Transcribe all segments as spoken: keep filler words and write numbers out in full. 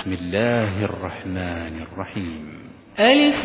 بسم الله الرحمن الرحيم. ألف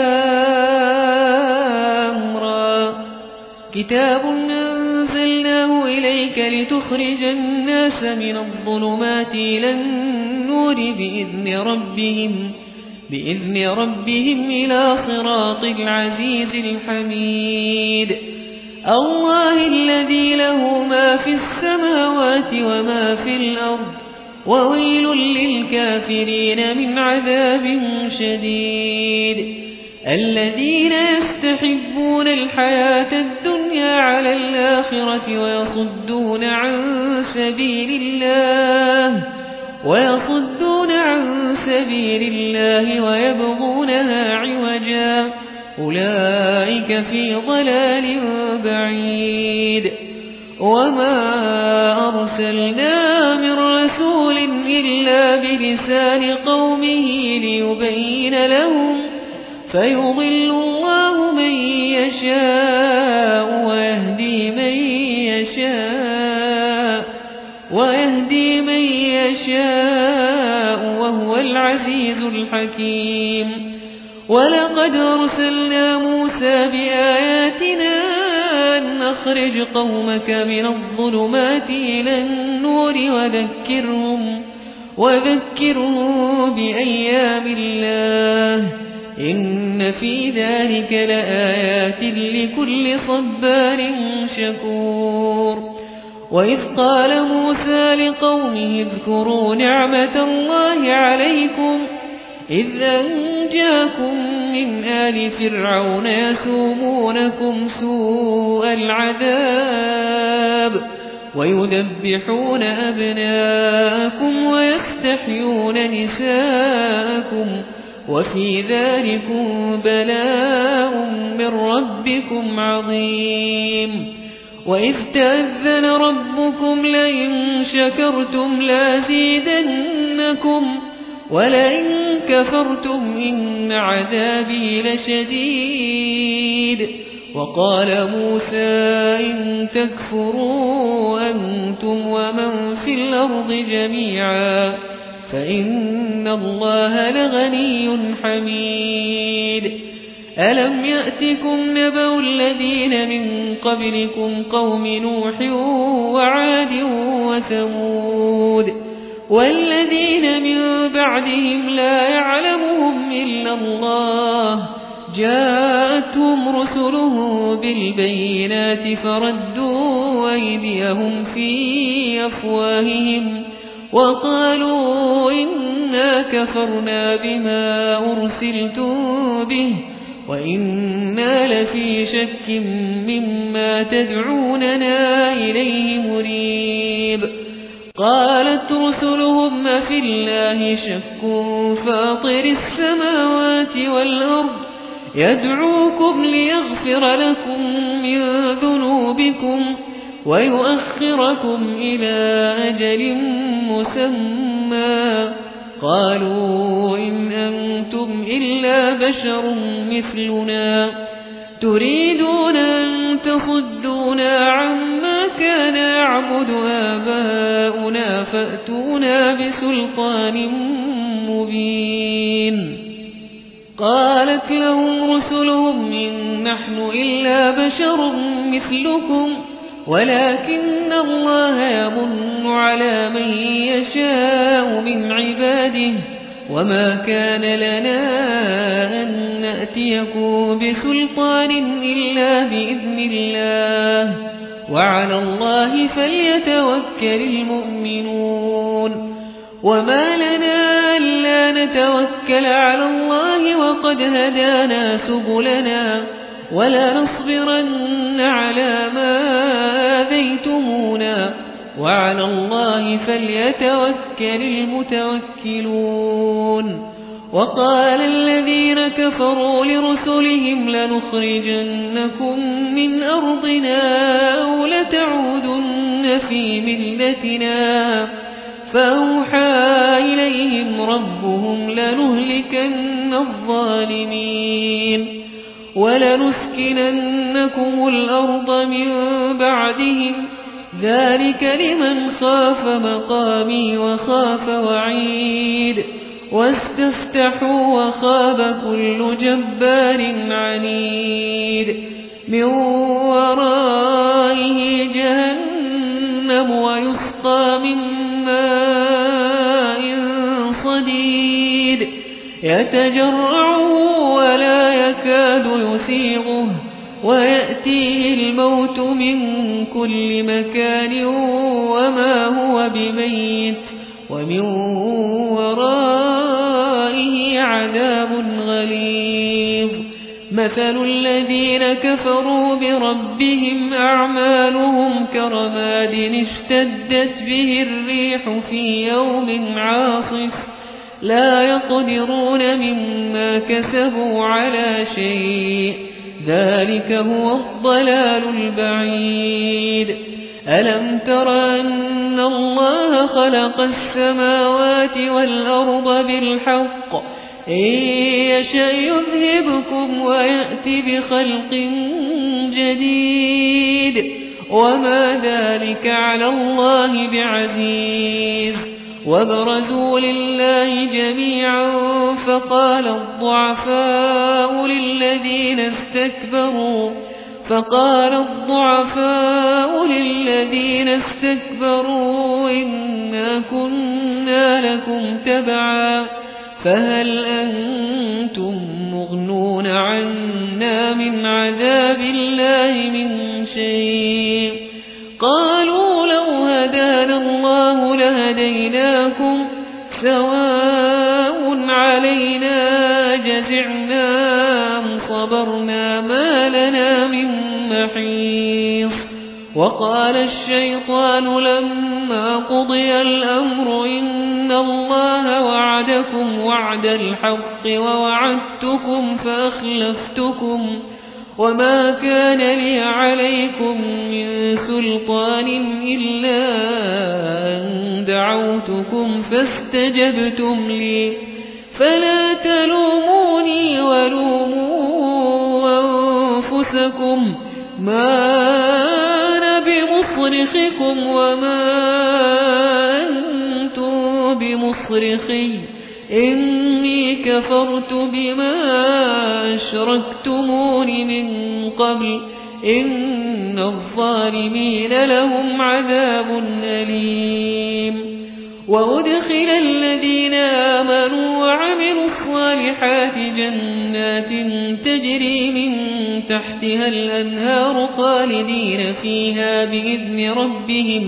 لام را كتاب أنزلناه إليك لتخرج الناس من الظلمات إلى النور بإذن ربهم بإذن ربهم إلى صراط العزيز الحميد الله الذي له ما في السماوات وما في الأرض وويل للكافرين من عذاب شديد الذين يستحبون الحياة الدنيا على الآخرة ويصدون عن سبيل الله ويصدون عن سبيل الله ويبغونها عوجا أولئك في ضلال بعيد وما أرسلنا من رسول إلا بلسان قومه ليبين لهم فيضل الله من يشاء ويهدي من يشاء ويهدي من يشاء وهو العزيز الحكيم ولقد أرسلنا موسى بآياتنا أن أخرج قومك من الظلمات إلى النور وذكرهم وذكرهم بأيام الله إن في ذلك لآيات لكل صبار شكور وإذ قال موسى لقومه اذكروا نعمة الله عليكم إذ أنجاكم من آل فرعون يسومونكم سوء العذاب ويذبحون أبناءكم ويستحيون نساءكم وفي ذلكم بلاء من ربكم عظيم وإذ تأذن ربكم لئن شكرتم لازيدنكم ولئن كفرتم إن عذابي لشديد وقال موسى إن تكفروا أنتم ومن في الأرض جميعا فإن الله لغني حميد ألم يأتكم نبأ الذين من قبلكم قوم نوح وعاد وثمود والذين من بعدهم لا يعلمهم إلا الله جاءتهم رسلهم بالبينات فردوا أيديهم في أفواههم وقالوا إنا كفرنا بما أرسلتم به وإنا لفي شك مما تدعوننا إليه مريب قالت رسلهم أفي الله شك فاطر السماوات والأرض يدعوكم ليغفر لكم من ذنوبكم ويؤخركم إلى أجل مسمى قالوا إن أنتم إلا بشر مثلنا تريدون أن تصدونا عما كان يعبد آباؤنا فأتونا بسلطان مبين قالت لهم رسلهم إن نحن إلا بشر مثلكم ولكن الله يمن على من يشاء من عباده وما كان لنا أن نأتيكم بسلطان إلا بإذن الله وعلى الله فليتوكل المؤمنون وما لنا ألا نتوكل على الله وقد هدانا سبلنا ولا نصبرن على ما آذيتمونا وعلى الله فليتوكل المتوكلون وقال الذين كفروا لرسلهم لنخرجنكم من أرضنا أو لتعودن في ملتنا فأوحى إليهم ربهم لنهلكن الظالمين ولنسكننكم الأرض من بعدهم ذلك لمن خاف مقامي وخاف وعيد واستفتحوا وخاب كل جبار عنيد من ورائه جهنم ويسقى من ماء صديد يتجرعه ولا يكاد يسيغه ويأتيه الموت من كل مكان وما هو بميت ومن ورائه عذاب غليظ مثل الذين كفروا بربهم أعمالهم كرماد اشتدت به الريح في يوم عاصف لا يقدرون مما كسبوا على شيء ذلك هو الضلال البعيد ألم تر أن الله خلق السماوات والأرض بالحق إن يشأ يذهبكم ويأتي بخلق جديد وما ذلك على الله بعزيز وبرزوا لله جميعا فقال الضعفاء للذين استكبروا فقال الضعفاء للذين استكبروا إنا كنا لكم تبعا فهل أنتم مغنون عنا من عذاب الله من شيء قالوا لو هدانا الله لهديناكم سواء علينا جزعنا أم صبرنا ما لنا من محيص وقال الشيطان لما قضي الأمر إن الله وعدكم وعد الحق ووعدتكم فأخلفتكم وما كان لي عليكم من سلطان إلا أن دعوتكم فاستجبتم لي فلا تلوموني ولوموا أنفسكم ما أنا بمصرخكم وما أنتم بمصرخي إني كفرت بما أشركتمون من قبل إن الظالمين لهم عذاب أليم وأدخل الذين آمنوا وعملوا الصالحات جنات تجري من تحتها الأنهار خالدين فيها بإذن ربهم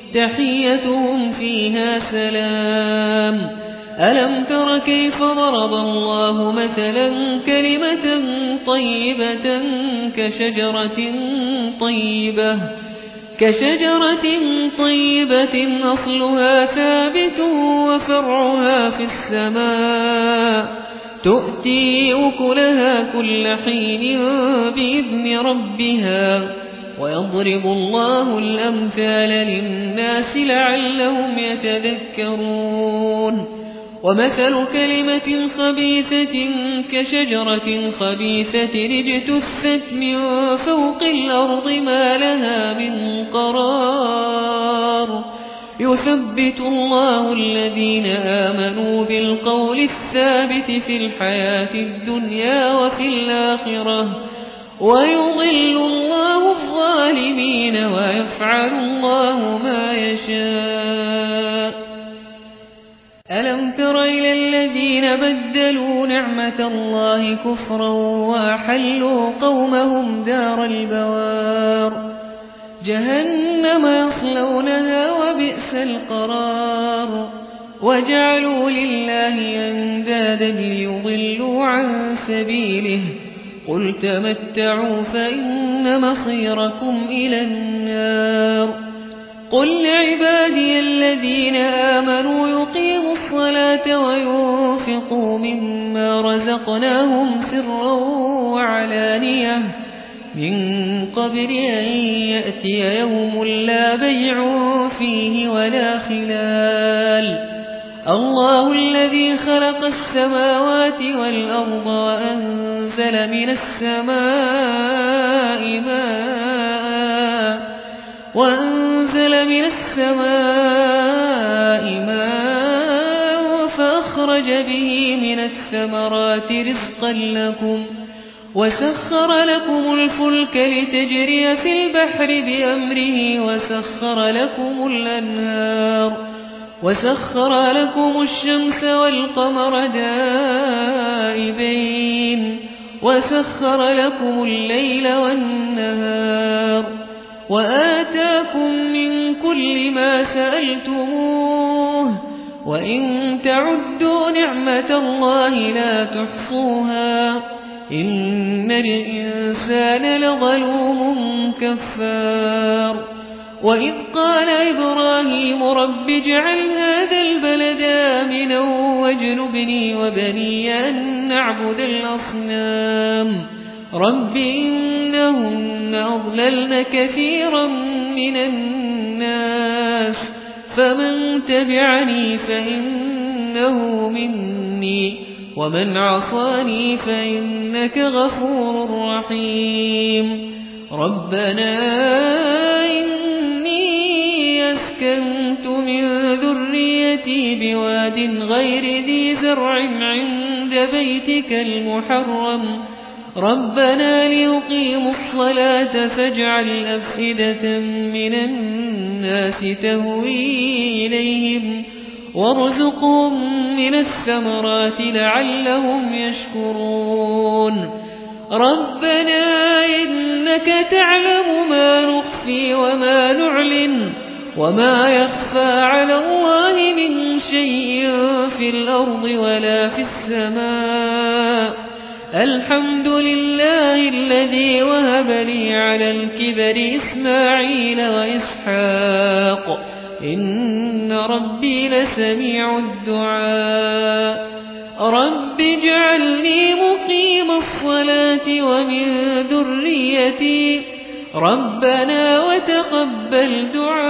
تحيتهم فيها سلام ألم تر كيف ضرب الله مثلا كلمة طيبة كشجرة طيبة كشجرة طيبة أصلها ثابت وفرعها في السماء تؤتي أكلها كل حين بإذن ربها ويضرب الله الأمثال للناس لعلهم يتذكرون ومثل كلمة خبيثة كشجرة خبيثة اجتثت من فوق الأرض ما لها من قرار يثبت الله الذين آمنوا بالقول الثابت في الحياة الدنيا وفي الآخرة ويضل الله الظالمين ويفعل الله ما يشاء ألم تر إلى الذين بدلوا نعمة الله كفرا وأحلوا قومهم دار البوار جهنم يصلونها وبئس القرار وجعلوا لله أندادا ليضلوا عن سبيله قل تمتعوا فإن مصيركم إلى النار قل لعبادي الذين آمنوا يقيموا الصلاة وينفقوا مما رزقناهم سرا وعلانية من قبل أن يأتي يوم لا بيع فيه ولا خلال الله الذي خلق السماوات والأرض وأنزل من السماء ماء وأنزل من السماء ماء فأخرج أخرج به من الثمرات رزقا لكم وسخر لكم الفلك لتجري في البحر بأمره وسخر لكم الأنهار وسخر لكم الشمس والقمر دائبين وسخر لكم الليل والنهار وآتاكم من كل ما سألتموه وإن تعدوا نعمة الله لا تحصوها إن الإنسان لظلوم كفار وإذ قال إبراهيم رب اجعل هذا البلد آمنا واجنبني وبني أن نعبد الأصنام رب إنهن أضللن كثيرا من الناس فمن تبعني فإنه مني ومن عصاني فإنك غفور رحيم ربنا إني أسكنت من ذريتي بواد غير ذي زرع عند بيتك المحرم ربنا ليقيموا الصلاة فاجعل أفئدة من الناس تهوي إليهم وارزقهم من الثمرات لعلهم يشكرون ربنا إنك تعلم ما نخفي وما نعلن وما يخفى على الله من شيء في الأرض ولا في السماء الحمد لله الذي وهب لي على الكبر إسماعيل وإسحاق إن ربي لسميع الدعاء رب اجعلني مقيم الصلاة ومن ذريتي ربنا وتقبل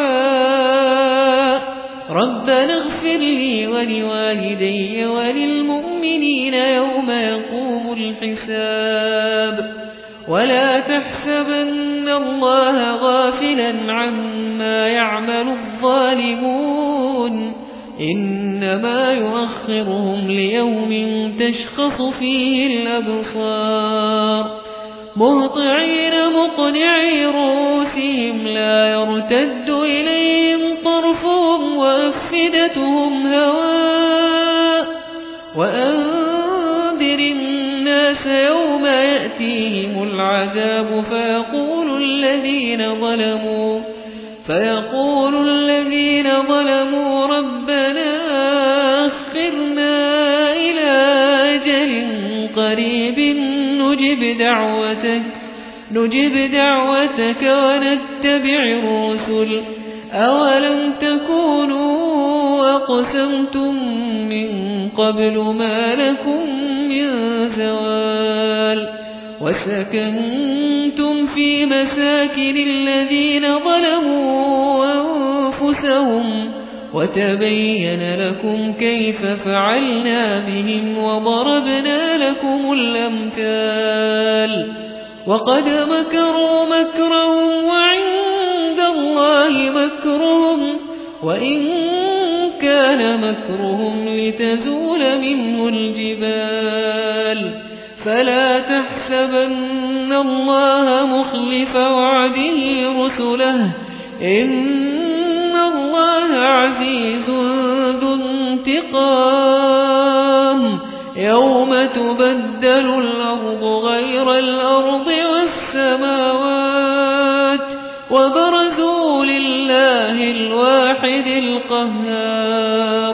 دعاء ربنا اغفر لي ولوالدي وللمؤمنين يوم يقوم الحساب ولا تحسبن الله غافلا عما يعمل الظالمون إنما يؤخرهم ليوم تشخص فيه الأبصار مهطعين مقنعي رؤوسهم لا يرتد إليهم طرفهم وأفئدتهم هواء وأنذر الناس يوم يأتيهم العذاب فيقول الذين ظلموا فيقول الذين ظلموا ربنا أخرنا إلى أجل قريب نجب دعوتك نجب دعوتك ونتبع الرسل أولم تكونوا أقسمتم من قبل ما لكم من زوال وسكنتم في مساكن الذين ظلموا أنفسهم وتبين لكم كيف فعلنا بهم وضربنا لكم الأمثال وقد مكروا مكرهم وعند الله مكرهم وإن كان مكرهم لتزول منه الجبال فلا تحسبن الله مخلف وعده رسله إن الله عزيز ذو انتقام يوم تبدل الأرض غير الأرض والسماوات وبرزوا لله الواحد القهار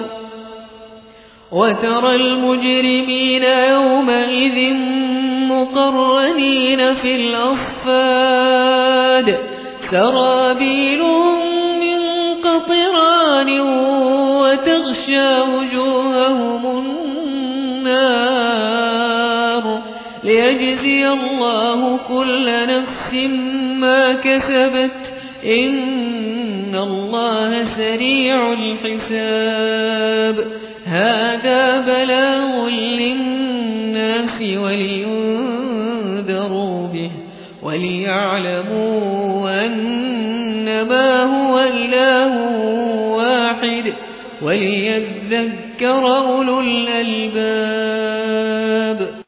وترى المجرمين يومئذ مقرنين في الأصفاد سرابيلهم من قطران وتغشى وجوههم النار ليجزي الله كل نفس ما كسبت إن الله سريع الحساب هذا بلاغ للناس ولينذروا به وليعلموا أنما هو إله واحد وليذكر